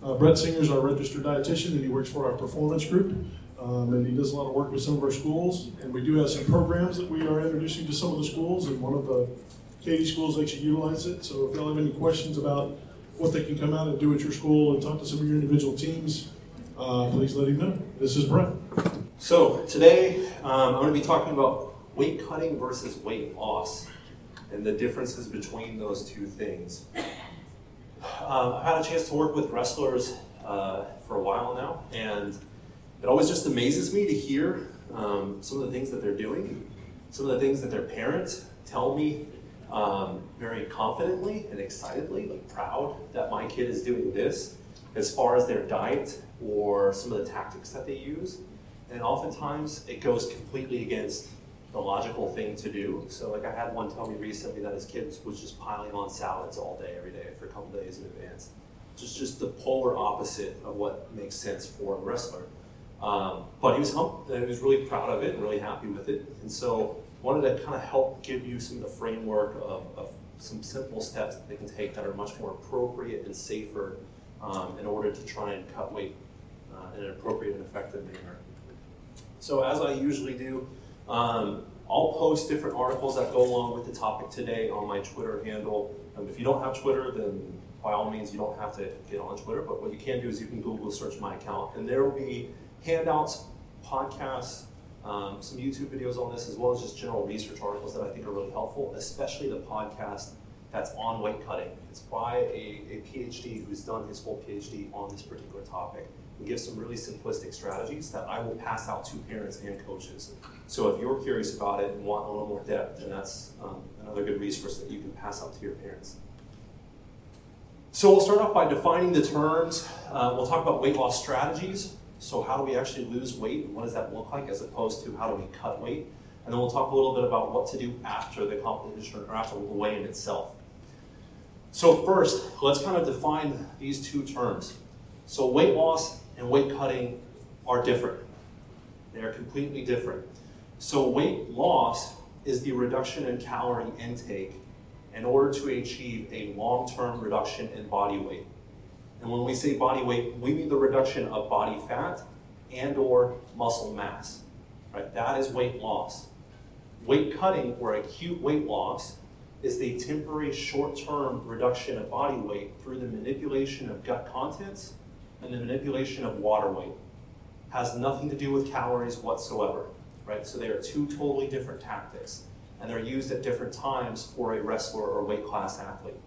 Brett Singer is our registered dietitian, and he works for our performance group. And he does a lot of work with some of our schools. And we do have some programs that we are introducing to some of the schools, and one of the Katy schools actually utilize it. So if y'all have any questions about what they can come out and do at your school and talk to some of your individual teams, please let him know. This is Brett. So today I'm going to be talking about weight cutting versus weight loss and the differences between those two things. I've had a chance to work with wrestlers for a while now, and it always just amazes me to hear some of the things that they're doing, some of the things that their parents tell me very confidently and excitedly, like proud that my kid is doing this as far as their diet or some of the tactics that they use. And oftentimes it goes completely against the logical thing to do. So like I had one tell me recently that his kid was just piling on salads all day, every day for a couple days in advance. Just the polar opposite of what makes sense for a wrestler. But he was really proud of it and really happy with it. And so wanted to kind of help give you some of the framework of some simple steps that they can take that are much more appropriate and safer in order to try and cut weight in an appropriate and effective manner. So as I usually do, I'll post different articles that go along with the topic today on my Twitter handle. If you don't have Twitter, then by all means you don't have to get on Twitter, but what you can do is you can Google search my account, and there will be handouts, podcasts, some YouTube videos on this, as well as just general research articles that I think are really helpful, especially the podcast that's on weight cutting. It's by a PhD who's done his whole PhD on this particular topic. He gives some really simplistic strategies that I will pass out to parents and coaches. So if you're curious about it and want a little more depth, then that's another good resource that you can pass out to your parents. So we'll start off by defining the terms. We'll talk about weight loss strategies. So how do we actually lose weight, and what does that look like, as opposed to how do we cut weight? And then we'll talk a little bit about what to do after the competition or after the weigh-in itself. So first, let's kind of define these two terms. So weight loss and weight cutting are different. They are completely different. So weight loss is the reduction in calorie intake in order to achieve a long-term reduction in body weight. And when we say body weight, we mean the reduction of body fat and or muscle mass. Right? That is weight loss. Weight cutting, or acute weight loss, is the temporary short-term reduction of body weight through the manipulation of gut contents and the manipulation of water weight. Has nothing to do with calories whatsoever. Right? So they are two totally different tactics, and they're used at different times for a wrestler or weight class athlete.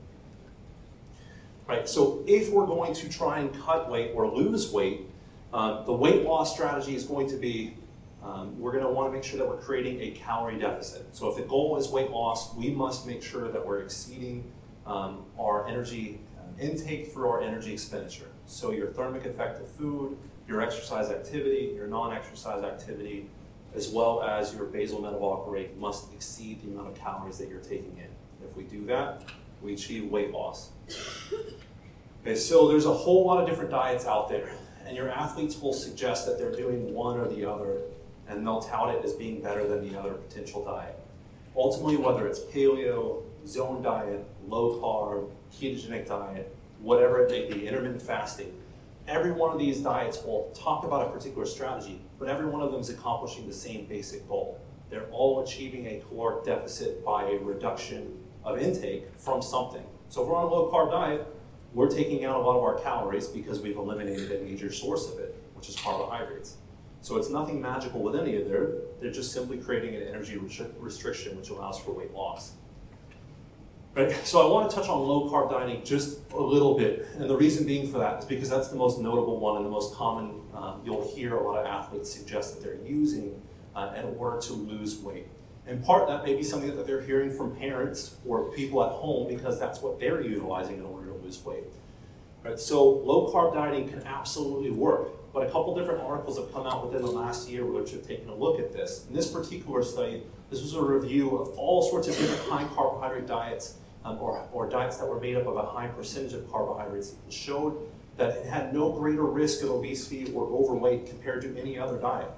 Right, so if we're going to try and cut weight or lose weight, the weight loss strategy is going to be, we're going to want to make sure that we're creating a calorie deficit. So if the goal is weight loss, we must make sure that we're exceeding our energy intake through our energy expenditure. So your thermic effect of food, your exercise activity, your non-exercise activity, as well as your basal metabolic rate must exceed the amount of calories that you're taking in. If we do that, we achieve weight loss. Okay, so there's a whole lot of different diets out there, and your athletes will suggest that they're doing one or the other, and they'll tout it as being better than the other potential diet. Ultimately, whether it's paleo, zone diet, low carb, ketogenic diet, whatever it may be, intermittent fasting, every one of these diets will talk about a particular strategy, but every one of them is accomplishing the same basic goal. They're all achieving a caloric deficit by a reduction of intake from something. So if we're on a low carb diet, we're taking out a lot of our calories because we've eliminated a major source of it, which is carbohydrates. So it's nothing magical with any of them. They're just simply creating an energy restriction, which allows for weight loss. Right? So I want to touch on low carb dieting just a little bit. And the reason being for that is because that's the most notable one and the most common. You'll hear a lot of athletes suggest that they're using in order to lose weight. In part, that may be something that they're hearing from parents or people at home because that's what they're utilizing in order to lose weight. Right? So low carb dieting can absolutely work, but a couple different articles have come out within the last year which have taken a look at this. In this particular study, this was a review of all sorts of different high carbohydrate diets or diets that were made up of a high percentage of carbohydrates, and showed that it had no greater risk of obesity or overweight compared to any other diet.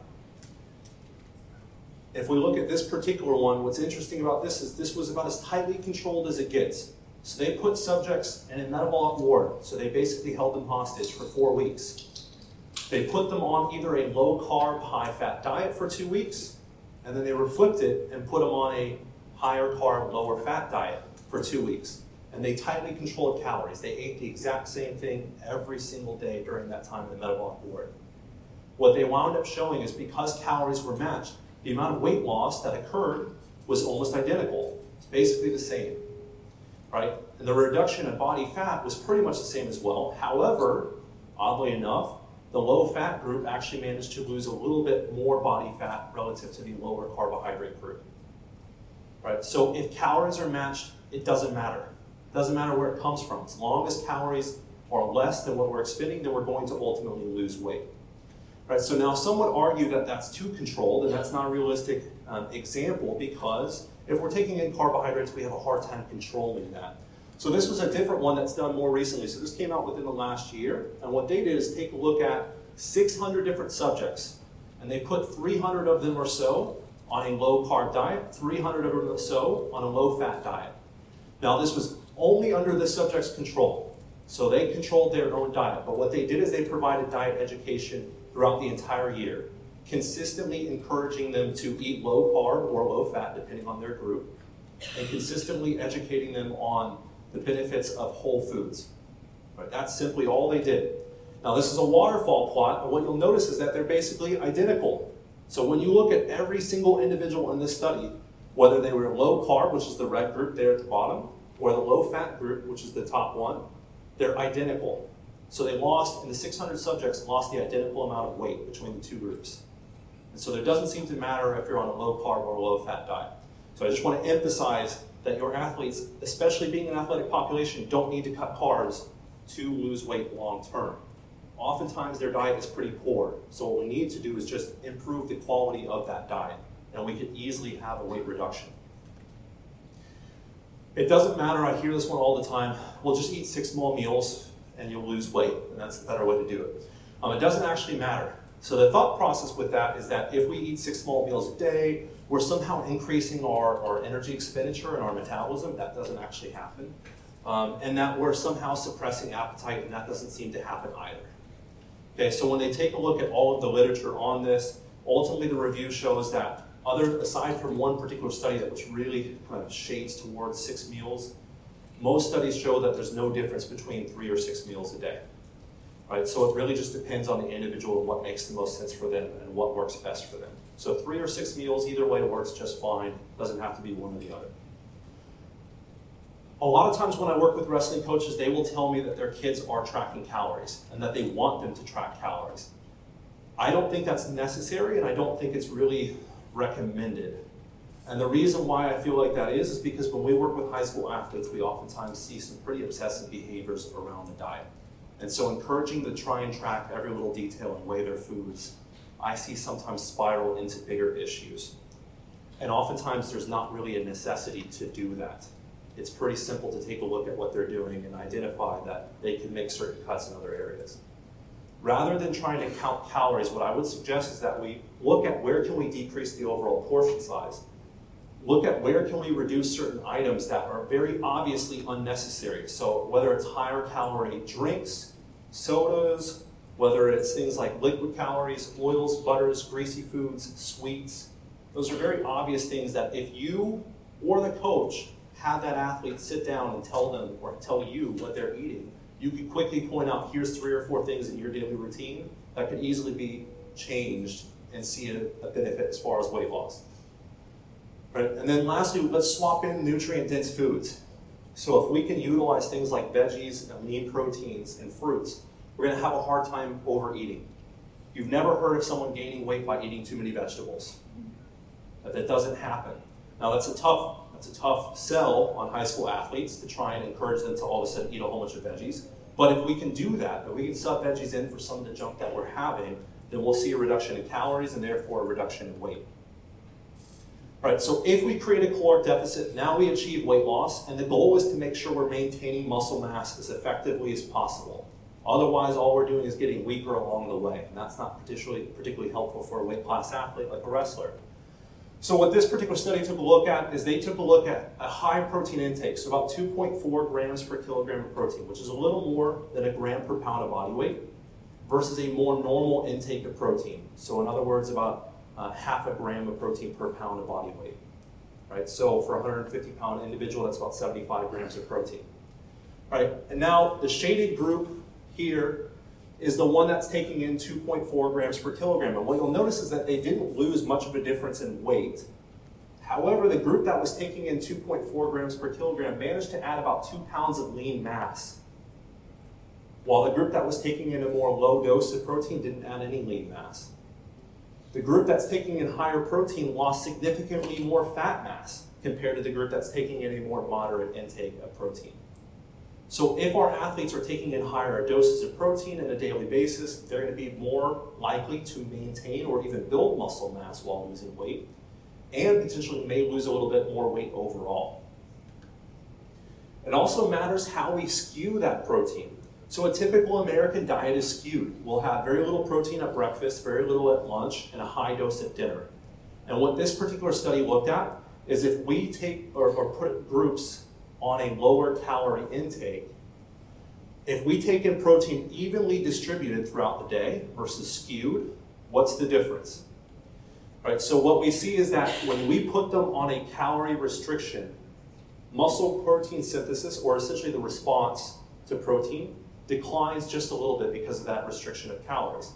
If we look at this particular one, what's interesting about this is this was about as tightly controlled as it gets. So they put subjects in a metabolic ward. So they basically held them hostage for 4 weeks. They put them on either a low-carb, high-fat diet for 2 weeks, and then they flipped it and put them on a higher-carb, lower-fat diet for 2 weeks. And they tightly controlled calories. They ate the exact same thing every single day during that time in the metabolic ward. What they wound up showing is because calories were matched, the amount of weight loss that occurred was almost identical. It's basically the same, right? And the reduction in body fat was pretty much the same as well. However, oddly enough, the low-fat group actually managed to lose a little bit more body fat relative to the lower carbohydrate group, right? So if calories are matched, it doesn't matter. It doesn't matter where it comes from. As long as calories are less than what we're expending, then we're going to ultimately lose weight. Right, so now some would argue that that's too controlled, and that's not a realistic example, because if we're taking in carbohydrates, we have a hard time controlling that. So this was a different one that's done more recently. So this came out within the last year, and what they did is take a look at 600 different subjects, and they put 300 of them or so on a low-carb diet, 300 of them or so on a low-fat diet. Now this was only under the subject's control, so they controlled their own diet, but what they did is they provided diet education throughout the entire year, consistently encouraging them to eat low carb or low fat, depending on their group, and consistently educating them on the benefits of whole foods. Right? That's simply all they did. Now this is a waterfall plot, and what you'll notice is that they're basically identical. So when you look at every single individual in this study, whether they were low carb, which is the red group there at the bottom, or the low fat group, which is the top one, they're identical. So they lost, in the 600 subjects, lost the identical amount of weight between the two groups. And so there doesn't seem to matter if you're on a low carb or a low fat diet. So I just want to emphasize that your athletes, especially being an athletic population, don't need to cut carbs to lose weight long term. Oftentimes their diet is pretty poor. So what we need to do is just improve the quality of that diet, and we could easily have a weight reduction. It doesn't matter, I hear this one all the time, we'll just eat 6 small meals and you'll lose weight, and that's the better way to do it. It doesn't actually matter. So the thought process with that is that if we eat 6 small meals a day, we're somehow increasing our energy expenditure and our metabolism. That doesn't actually happen. And that we're somehow suppressing appetite, and that doesn't seem to happen either. Okay, so when they take a look at all of the literature on this, ultimately the review shows that aside from one particular study that which really kind of shades towards 6 meals, most studies show that there's no difference between 3 or 6 meals a day. Right? So it really just depends on the individual and what makes the most sense for them and what works best for them. So 3 or 6 meals, either way works just fine. Doesn't have to be one or the other. A lot of times when I work with wrestling coaches, they will tell me that their kids are tracking calories and that they want them to track calories. I don't think that's necessary, and I don't think it's really recommended. And the reason why I feel like that is because when we work with high school athletes, we oftentimes see some pretty obsessive behaviors around the diet. And so encouraging them to try and track every little detail and weigh their foods, I see sometimes spiral into bigger issues. And oftentimes there's not really a necessity to do that. It's pretty simple to take a look at what they're doing and identify that they can make certain cuts in other areas. Rather than trying to count calories, what I would suggest is that we look at where can we decrease the overall portion size. Look at where can we reduce certain items that are very obviously unnecessary. So whether it's higher calorie drinks, sodas, whether it's things like liquid calories, oils, butters, greasy foods, sweets, those are very obvious things that if you or the coach had that athlete sit down and tell them or tell you what they're eating, you could quickly point out, here's 3 or 4 things in your daily routine that could easily be changed and see a benefit as far as weight loss. Right? And then lastly, let's swap in nutrient-dense foods. So if we can utilize things like veggies and lean proteins and fruits, we're going to have a hard time overeating. You've never heard of someone gaining weight by eating too many vegetables. That doesn't happen. Now that's a tough sell on high school athletes to try and encourage them to all of a sudden eat a whole bunch of veggies. But if we can do that, if we can sub veggies in for some of the junk that we're having, then we'll see a reduction in calories and therefore a reduction in weight. Right, so if we create a caloric deficit, now we achieve weight loss, and the goal is to make sure we're maintaining muscle mass as effectively as possible. Otherwise, all we're doing is getting weaker along the way, and that's not particularly helpful for a weight class athlete like a wrestler. So what this particular study took a look at is they took a look at a high protein intake, so about 2.4 grams per kilogram of protein, which is a little more than a gram per pound of body weight, versus a more normal intake of protein. So in other words, about half a gram of protein per pound of body weight. Right? So for a 150-pound individual, that's about 75 grams of protein. Right? And now the shaded group here is the one that's taking in 2.4 grams per kilogram. And what you'll notice is that they didn't lose much of a difference in weight. However, the group that was taking in 2.4 grams per kilogram managed to add about 2 pounds of lean mass, while the group that was taking in a more low dose of protein didn't add any lean mass. The group that's taking in higher protein lost significantly more fat mass compared to the group that's taking in a more moderate intake of protein. So if our athletes are taking in higher doses of protein on a daily basis, they're going to be more likely to maintain or even build muscle mass while losing weight, and potentially may lose a little bit more weight overall. It also matters how we skew that protein. So a typical American diet is skewed. We'll have very little protein at breakfast, very little at lunch, and a high dose at dinner. And what this particular study looked at is if we take or put groups on a lower calorie intake, if we take in protein evenly distributed throughout the day versus skewed, what's the difference? Right, so what we see is that when we put them on a calorie restriction, muscle protein synthesis, or essentially the response to protein, declines just a little bit because of that restriction of calories.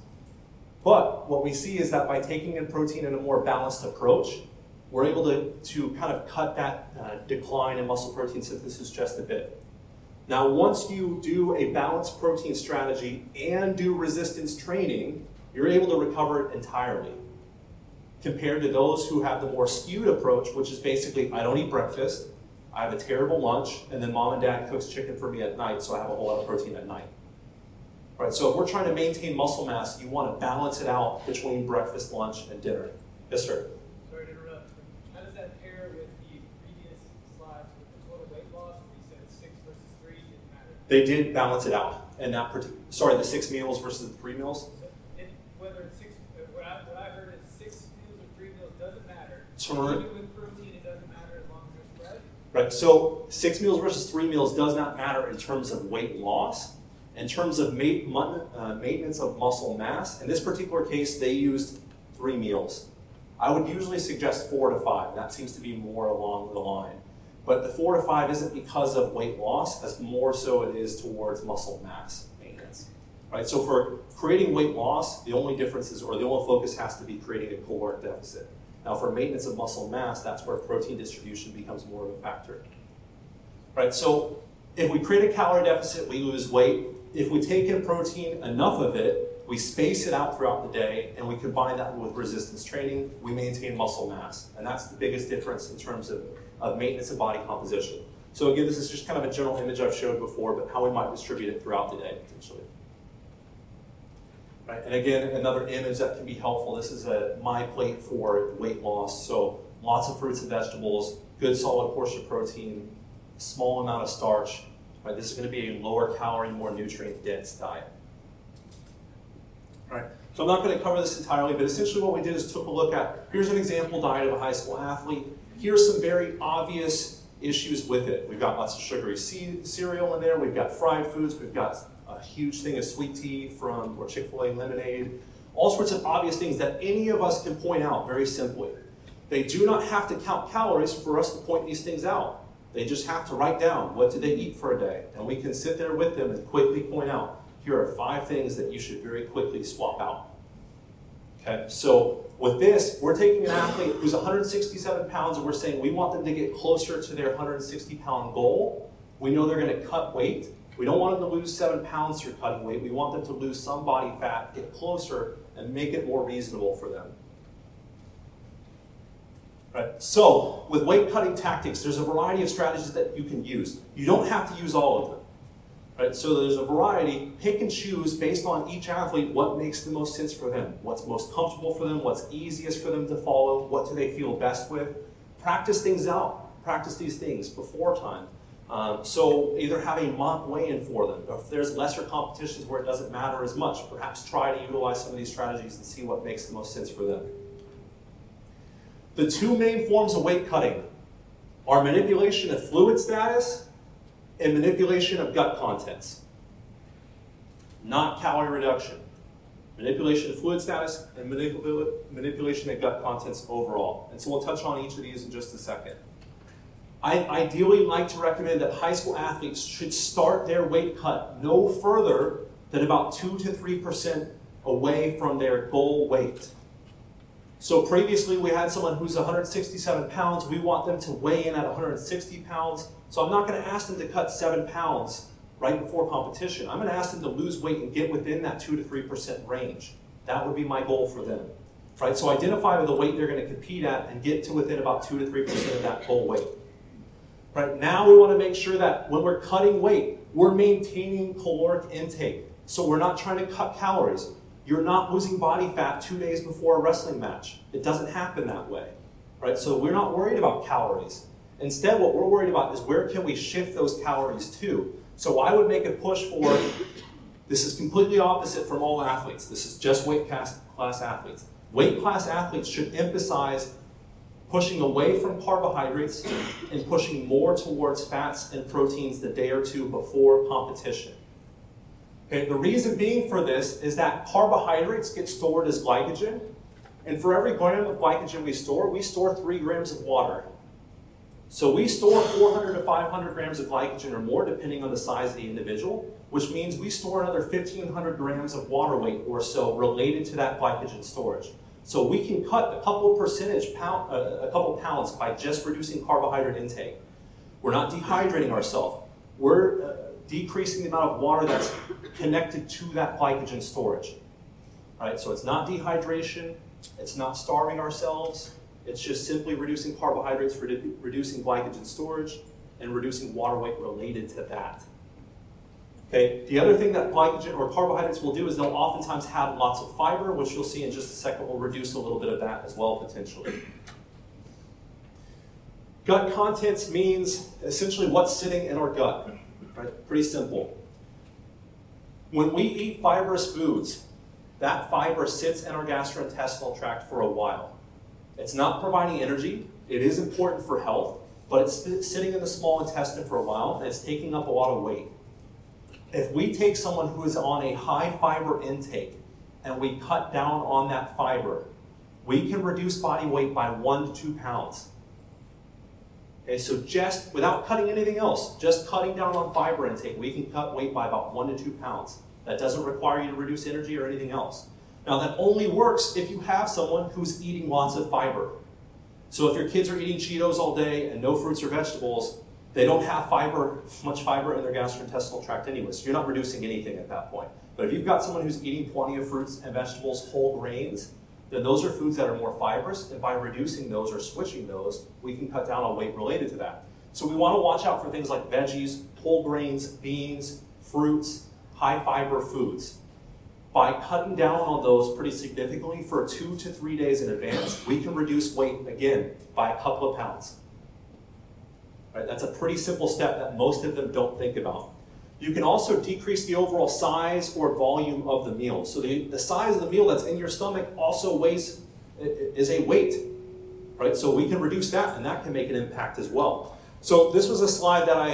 But what we see is that by taking in protein in a more balanced approach, we're able to kind of cut that decline in muscle protein synthesis just a bit. Now, once you do a balanced protein strategy and do resistance training, you're able to recover it entirely, compared to those who have the more skewed approach, which is basically, I don't eat breakfast, I have a terrible lunch, and then mom and dad cooks chicken for me at night, so I have a whole lot of protein at night. Right, so if we're trying to maintain muscle mass, you want to balance it out between breakfast, lunch, and dinner. Yes, sir? Sorry to interrupt. How does that pair with the previous slides with the total weight loss? We said 6 versus 3 didn't matter. They did balance it out. And that the 6 meals versus the 3 meals? So whether it's 6, what I heard is 6 meals or 3 meals doesn't matter. Turn. Even with protein, it doesn't matter as long as they're spread. Right, so 6 meals versus 3 meals does not matter in terms of weight loss. In terms of maintenance of muscle mass, in this particular case, they used 3 meals. I would usually suggest 4 to 5. That seems to be more along the line. But the 4 to 5 isn't because of weight loss, as more so it is towards muscle mass maintenance. Right, so for creating weight loss, the only difference is, or the only focus has to be creating a caloric deficit. Now for maintenance of muscle mass, that's where protein distribution becomes more of a factor. Right, so if we create a calorie deficit, we lose weight. If we take in protein, enough of it, we space it out throughout the day, and we combine that with resistance training, we maintain muscle mass. And that's the biggest difference in terms of maintenance of body composition. So again, this is just kind of a general image I've showed before, but how we might distribute it throughout the day, potentially. Right, and again, another image that can be helpful. This is my plate for weight loss. So lots of fruits and vegetables, good solid portion of protein, small amount of starch. Right, this is going to be a lower calorie, more nutrient-dense diet. All right, so I'm not going to cover this entirely, but essentially what we did is took a look at, here's an example diet of a high school athlete. Here's some very obvious issues with it. We've got lots of sugary cereal in there. We've got fried foods. We've got a huge thing of sweet tea or Chick-fil-A lemonade. All sorts of obvious things that any of us can point out very simply. They do not have to count calories for us to point these things out. They just have to write down what did they eat for a day. And we can sit there with them and quickly point out, here are 5 things that you should very quickly swap out. Okay, so with this, we're taking an athlete who's 167 pounds and we're saying we want them to get closer to their 160-pound goal. We know they're going to cut weight. We don't want them to lose 7 pounds through cutting weight. We want them to lose some body fat, get closer, and make it more reasonable for them. Right. So, with weight cutting tactics, there's a variety of strategies that you can use. You don't have to use all of them. Right. So there's a variety. Pick and choose based on each athlete what makes the most sense for them, what's most comfortable for them, what's easiest for them to follow, what do they feel best with. Practice things out. Practice these things before time. So either have a mock weigh-in for them, or if there's lesser competitions where it doesn't matter as much, perhaps try to utilize some of these strategies and see what makes the most sense for them. The two main forms of weight cutting are manipulation of fluid status and manipulation of gut contents, not calorie reduction. Manipulation of fluid status and manipulation of gut contents overall. And so we'll touch on each of these in just a second. I ideally like to recommend that high school athletes should start their weight cut no further than about 2 to 3% away from their goal weight. So previously we had someone who's 167 pounds. We want them to weigh in at 160 pounds. So I'm not going to ask them to cut 7 pounds right before competition. I'm going to ask them to lose weight and get within that 2 to 3% range. That would be my goal for them. Right? So identify the weight they're going to compete at and get to within about 2 to 3% of that goal weight. Right? Now we want to make sure that when we're cutting weight, we're maintaining caloric intake. So we're not trying to cut calories. You're not losing body fat 2 days before a wrestling match. It doesn't happen that way. Right? So we're not worried about calories. Instead, what we're worried about is where can we shift those calories to. So I would make a push for, this is completely opposite from all athletes. This is just weight class athletes. Weight class athletes should emphasize pushing away from carbohydrates and pushing more towards fats and proteins the day or two before competition. Okay, the reason being for this is that carbohydrates get stored as glycogen, and for every gram of glycogen we store 3 grams of water. So we store 400 to 500 grams of glycogen or more, depending on the size of the individual, which means we store another 1,500 grams of water weight or so related to that glycogen storage. So we can cut a couple pounds by just reducing carbohydrate intake. We're not dehydrating ourselves. We're decreasing the amount of water that's connected to that glycogen storage. All right, so it's not dehydration, it's not starving ourselves, it's just simply reducing carbohydrates, reducing glycogen storage, and reducing water weight related to that. Okay, the other thing that glycogen or carbohydrates will do is they'll oftentimes have lots of fiber, which you'll see in just a second will reduce a little bit of that as well potentially. Gut contents means essentially what's sitting in our gut. Right? Pretty simple. When we eat fibrous foods, that fiber sits in our gastrointestinal tract for a while. It's not providing energy. It is important for health, but it's sitting in the small intestine for a while, and it's taking up a lot of weight. If we take someone who is on a high fiber intake and we cut down on that fiber, we can reduce body weight by 1 to 2 pounds. Okay, so just without cutting anything else, just cutting down on fiber intake, we can cut weight by about 1 to 2 pounds. That doesn't require you to reduce energy or anything else. Now that only works if you have someone who's eating lots of fiber. So if your kids are eating Cheetos all day and no fruits or vegetables, they don't have much fiber in their gastrointestinal tract anyway, so you're not reducing anything at that point. But if you've got someone who's eating plenty of fruits and vegetables, whole grains, then those are foods that are more fibrous, and by reducing those or switching those, we can cut down on weight related to that. So we want to watch out for things like veggies, whole grains, beans, fruits, high fiber foods. By cutting down on those pretty significantly for 2 to 3 days in advance, we can reduce weight again by a couple of pounds. Right? That's a pretty simple step that most of them don't think about. You can also decrease the overall size or volume of the meal. So the size of the meal that's in your stomach also is a weight, right? So we can reduce that, and that can make an impact as well. So this was a slide that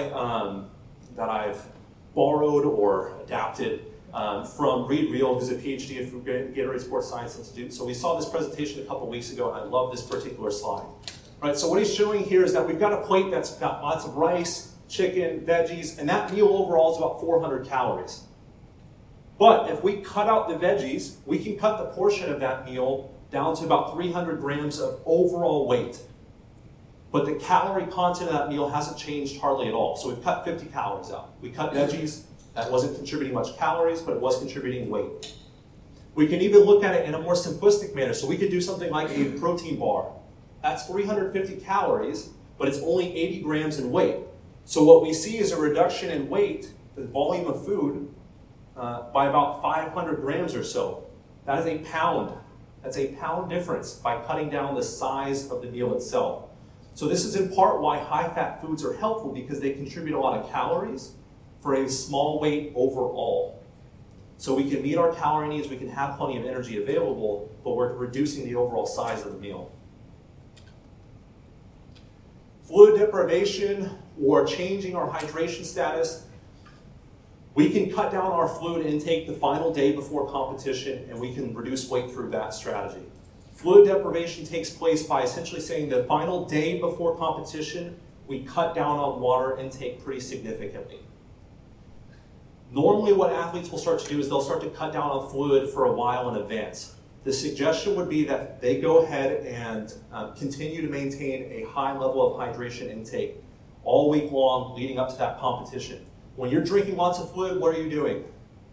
I've borrowed or adapted from Reed Reel, who's a PhD at Gatorade Sports Science Institute. So we saw this presentation a couple weeks ago, and I love this particular slide. Right, so what he's showing here is that we've got a plate that's got lots of rice, chicken, veggies, and that meal overall is about 400 calories. But if we cut out the veggies, we can cut the portion of that meal down to about 300 grams of overall weight. But the calorie content of that meal hasn't changed hardly at all. So we've cut 50 calories out. We cut veggies, that wasn't contributing much calories, but it was contributing weight. We can even look at it in a more simplistic manner. So we could do something like a protein bar. That's 350 calories, but it's only 80 grams in weight. So what we see is a reduction in weight, the volume of food, by about 500 grams or so. That is a pound. That's a pound difference by cutting down the size of the meal itself. So this is in part why high-fat foods are helpful, because they contribute a lot of calories for a small weight overall. So we can meet our calorie needs, we can have plenty of energy available, but we're reducing the overall size of the meal. fluid deprivation or changing our hydration status, we can cut down our fluid intake the final day before competition, and we can reduce weight through that strategy. Fluid deprivation takes place by essentially saying the final day before competition, we cut down on water intake pretty significantly. Normally what athletes will start to do is they'll start to cut down on fluid for a while in advance. The suggestion would be that they go ahead and continue to maintain a high level of hydration intake all week long leading up to that competition. When you're drinking lots of fluid, what are you doing?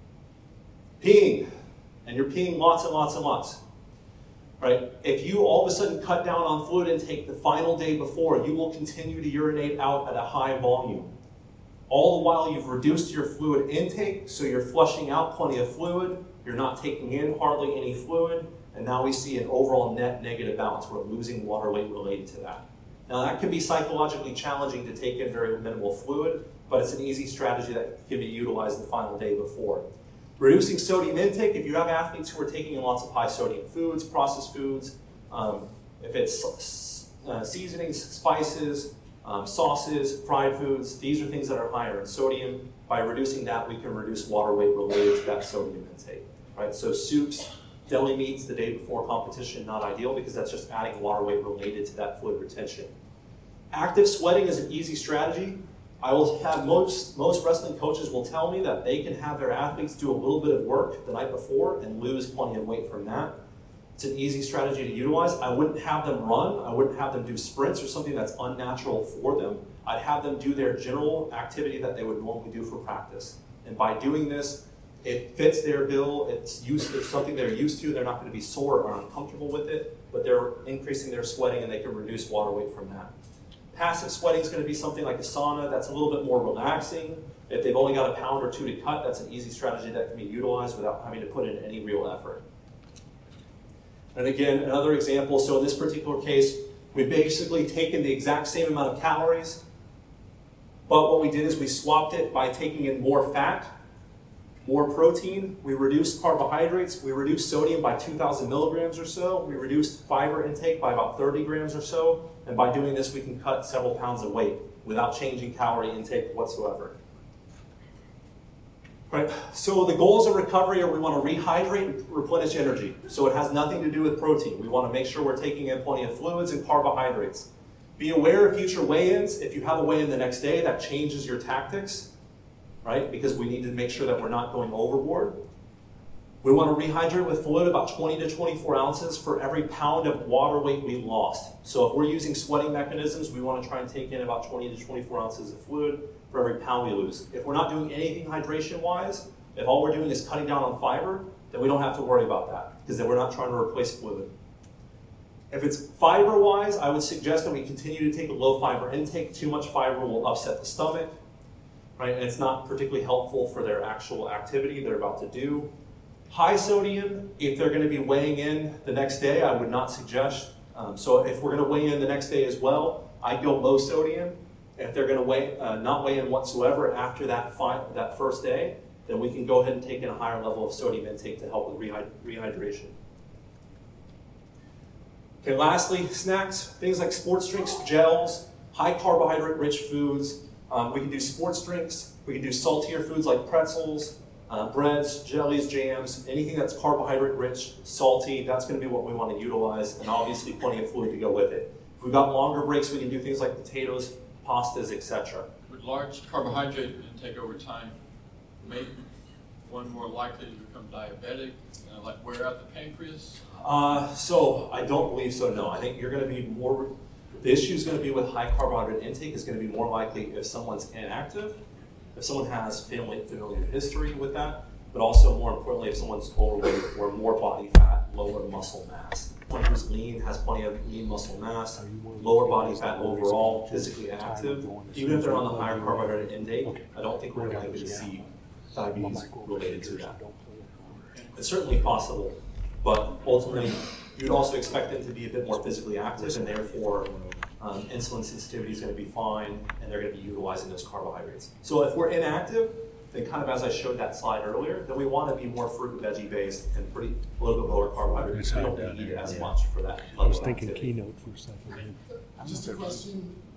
Peeing. And you're peeing lots and lots and lots. Right? If you all of a sudden cut down on fluid intake the final day before, you will continue to urinate out at a high volume. All the while you've reduced your fluid intake, so you're flushing out plenty of fluid, you're not taking in hardly any fluid, and now we see an overall net negative balance. We're losing water weight related to that. Now that can be psychologically challenging to take in very minimal fluid, but it's an easy strategy that can be utilized the final day before. Reducing sodium intake, if you have athletes who are taking in lots of high sodium foods, processed foods, if it's seasonings, spices, sauces, fried foods, these are things that are higher in sodium. By reducing that, we can reduce water weight related to that sodium intake. Right? So soups, deli meats the day before competition, not ideal because that's just adding water weight related to that fluid retention. Active sweating is an easy strategy. I will have most wrestling coaches will tell me that they can have their athletes do a little bit of work the night before and lose plenty of weight from that. It's an easy strategy to utilize. I wouldn't have them run. I wouldn't have them do sprints or something that's unnatural for them. I'd have them do their general activity that they would normally do for practice. And by doing this, it fits their bill. It's something they're used to. They're not going to be sore or uncomfortable with it, but they're increasing their sweating and they can reduce water weight from that. Passive sweating is going to be something like a sauna that's a little bit more relaxing. If they've only got a pound or two to cut, that's an easy strategy that can be utilized without having to put in any real effort. And again, another example, so in this particular case, we've basically taken the exact same amount of calories, but what we did is we swapped it by taking in more fat, more protein, we reduced carbohydrates, we reduced sodium by 2,000 milligrams or so, we reduced fiber intake by about 30 grams or so, and by doing this we can cut several pounds of weight without changing calorie intake whatsoever. Right. So the goals of recovery are we want to rehydrate and replenish energy. So it has nothing to do with protein. We want to make sure we're taking in plenty of fluids and carbohydrates. Be aware of future weigh-ins. If you have a weigh-in the next day, that changes your tactics, right? Because we need to make sure that we're not going overboard. We want to rehydrate with fluid about 20 to 24 ounces for every pound of water weight we lost. So if we're using sweating mechanisms, we want to try and take in about 20 to 24 ounces of fluid for every pound we lose. If we're not doing anything hydration-wise, if all we're doing is cutting down on fiber, then we don't have to worry about that because then we're not trying to replace fluid. If it's fiber-wise, I would suggest that we continue to take a low fiber intake. Too much fiber will upset the stomach, right? And it's not particularly helpful for their actual activity they're about to do. High sodium, if they're going to be weighing in the next day, I would not suggest. So if we're going to weigh in the next day as well, I'd go low sodium. If they're going to not weigh in whatsoever after that first day, then we can go ahead and take in a higher level of sodium intake to help with rehydration. Okay, lastly, snacks, things like sports drinks, gels, high carbohydrate rich foods. We can do sports drinks. We can do saltier foods like pretzels, breads, jellies, jams, anything that's carbohydrate rich, salty, that's going to be what we want to utilize, and obviously plenty of fluid to go with it. If we've got longer breaks, we can do things like potatoes, pastas, etc. Would large carbohydrate intake over time make one more likely to become diabetic, like wear out the pancreas? So I don't believe so, no. I think you're going to be more, the issue is going to be with high carbohydrate intake is going to be more likely if someone's inactive, if someone has familiar history with that, but also more importantly if someone's overweight or more body fat, lower muscle mass. Someone who's lean has plenty of lean muscle mass, lower body fat overall, physically active. Even if they're on the higher carbohydrate intake, I don't think we're likely to see diabetes related to that. It's certainly possible, but ultimately you'd also expect them to be a bit more physically active and therefore insulin sensitivity is going to be fine and they're going to be utilizing those carbohydrates. So if we're inactive, then kind of as I showed that slide earlier, then we want to be more fruit and veggie based and a little bit lower carbohydrates. We don't need as much for that level I was thinking activity. keynote for a second. Just a question,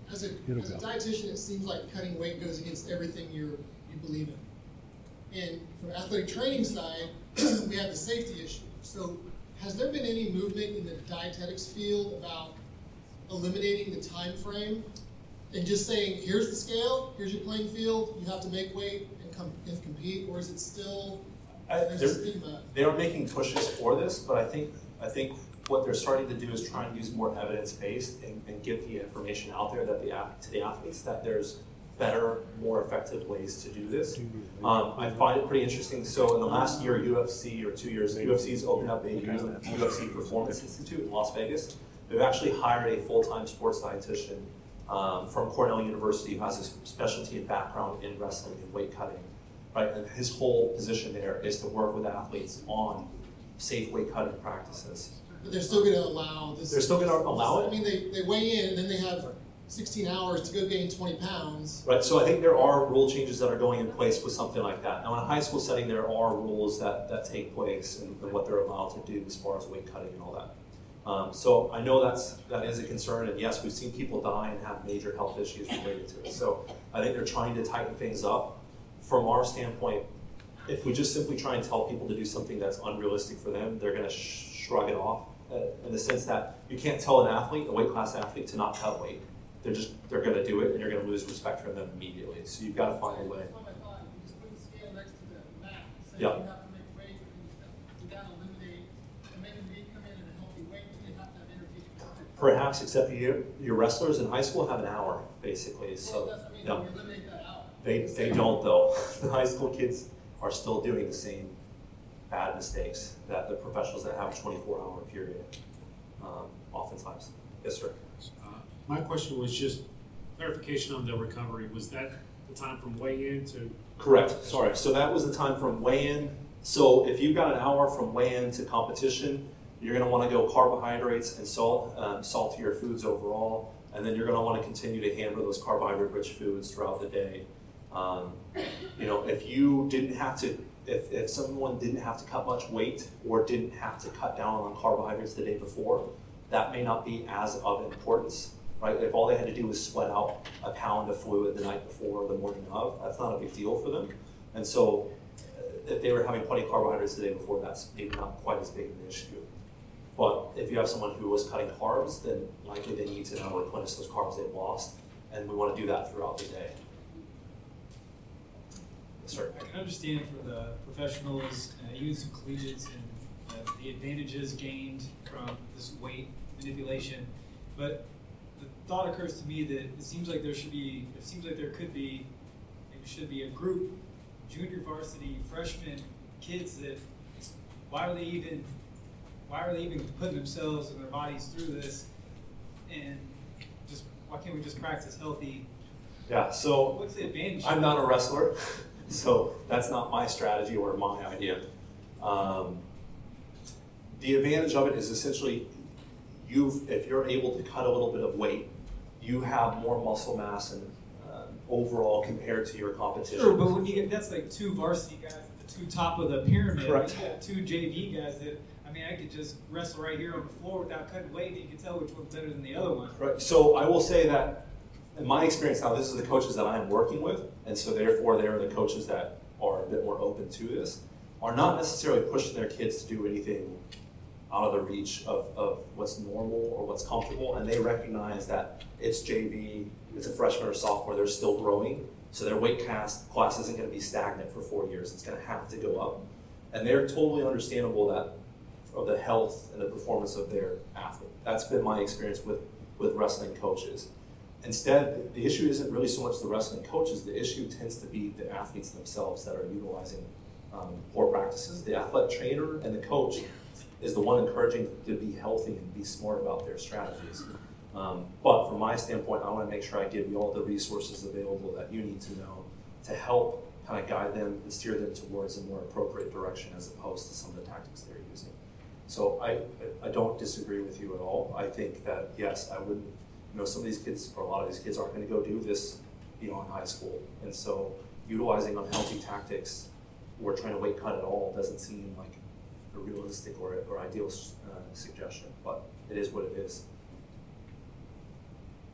as a dietitian, it seems like cutting weight goes against everything you believe in. And from the athletic training side, we have the safety issue. So has there been any movement in the dietetics field about eliminating the time frame and just saying, here's the scale, here's your playing field, you have to make weight and compete, or is it still there's a stigma? They are making pushes for this, but I think what they're starting to do is try and use more evidence-based and get the information out there that to the athletes that there's better, more effective ways to do this. I find it pretty interesting. So in the last year, UFC, or 2 years, UFC's opened up a UFC Performance Institute in Las Vegas. They've actually hired a full-time sports dietitian from Cornell University who has a specialty and background in wrestling and weight cutting. Right, and his whole position there is to work with athletes on safe weight cutting practices. But they're still going to allow this. They're still going to allow it? I mean, they weigh in, and then they have 16 hours to go gain 20 pounds. Right, so I think there are rule changes that are going in place with something like that. Now, in a high school setting, there are rules that take place and what they're allowed to do as far as weight cutting and all that. So I know that is a concern, and yes, we've seen people die and have major health issues related to it. So I think they're trying to tighten things up. From our standpoint, if we just simply try and tell people to do something that's unrealistic for them, they're going to shrug it off in the sense that you can't tell an athlete, a weight class athlete, to not cut weight. They're going to do it, and you're going to lose respect for them immediately. So you've got to find a way. That's what I thought. You just put the scale next to the mat. Say Yep. you have to make weight, and you got to eliminate and make them come in at a healthy weight, so you have to have energy. Perhaps, except your wrestlers in high school have an hour, basically. So Well, that's, yeah. we eliminate that out. They don't, though. The high school kids are still doing the same bad mistakes that the professionals that have a 24-hour period oftentimes. Yes, sir. My question was just clarification on the recovery. Was that the time from weigh-in to? Correct. Sorry. So that was the time from weigh-in. So if you've got an hour from weigh-in to competition, you're going to want to go carbohydrates and saltier foods overall, and then you're going to want to continue to hammer those carbohydrate-rich foods throughout the day. If you didn't have to, if someone didn't have to cut much weight or didn't have to cut down on carbohydrates the day before, that may not be as of importance, right? If all they had to do was sweat out a pound of fluid the night before or the morning of, that's not a big deal for them. And so if they were having plenty of carbohydrates the day before, that's maybe not quite as big of an issue. But if you have someone who was cutting carbs, then likely they need to now replenish those carbs they've lost, and we want to do that throughout the day. Yes, sir. I can understand for the professionals, even some collegiates, and the advantages gained from this weight manipulation. But the thought occurs to me that it seems like there should be a group, junior varsity, freshman kids that why are they even putting themselves and their bodies through this, and just why can't we just practice healthy? Yeah, so What's the advantage? I'm not a wrestler, so that's not my strategy or my idea. The advantage of it is essentially if you're able to cut a little bit of weight, you have more muscle mass and overall compared to your competition. Sure, but when you get, that's like two varsity guys at the two top of the pyramid. Correct. You got two JV guys that, I could just wrestle right here on the floor without cutting weight, and you can tell which one's better than the other one. Right. So I will say that in my experience now, this is the coaches that I'm working with, and so therefore they're the coaches that are a bit more open to this, are not necessarily pushing their kids to do anything out of the reach of what's normal or what's comfortable, and they recognize that it's JV, it's a freshman or sophomore, they're still growing, so their weight class isn't going to be stagnant for 4 years, it's going to have to go up. And they're totally understandable that of the health and the performance of their athlete. That's been my experience with wrestling coaches. Instead, the issue isn't really so much the wrestling coaches, the issue tends to be the athletes themselves that are utilizing poor practices. The athletic trainer and the coach is the one encouraging to be healthy and be smart about their strategies. But from my standpoint, I want to make sure I give you all the resources available that you need to know to help kind of guide them and steer them towards a more appropriate direction as opposed to some of the tactics they're using. So I don't disagree with you at all. I think that, yes, I wouldn't, some of these kids, or a lot of these kids aren't going to go do this beyond high school. And so utilizing unhealthy tactics or trying to weight cut at all doesn't seem like a realistic or ideal suggestion, but it is what it is.